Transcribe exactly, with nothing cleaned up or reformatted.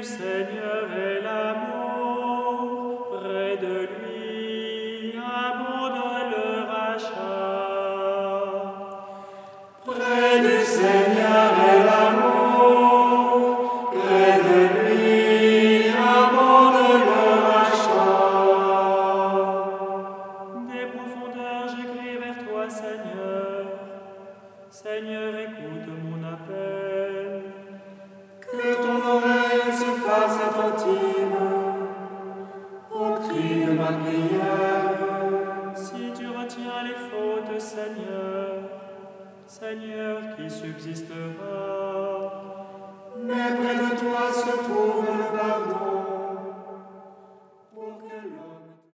du Seigneur est l'amour, près de lui abonde le rachat. Près du Seigneur est l'amour, près de lui abonde le rachat. Des profondeurs j'écris vers toi, Seigneur. Seigneur, écoute mon appel. Que ton oreille se fasse attentive au cri de ma prière. Si tu retiens les fautes, Seigneur, Seigneur, qui subsistera? Mais près de toi se trouve le pardon.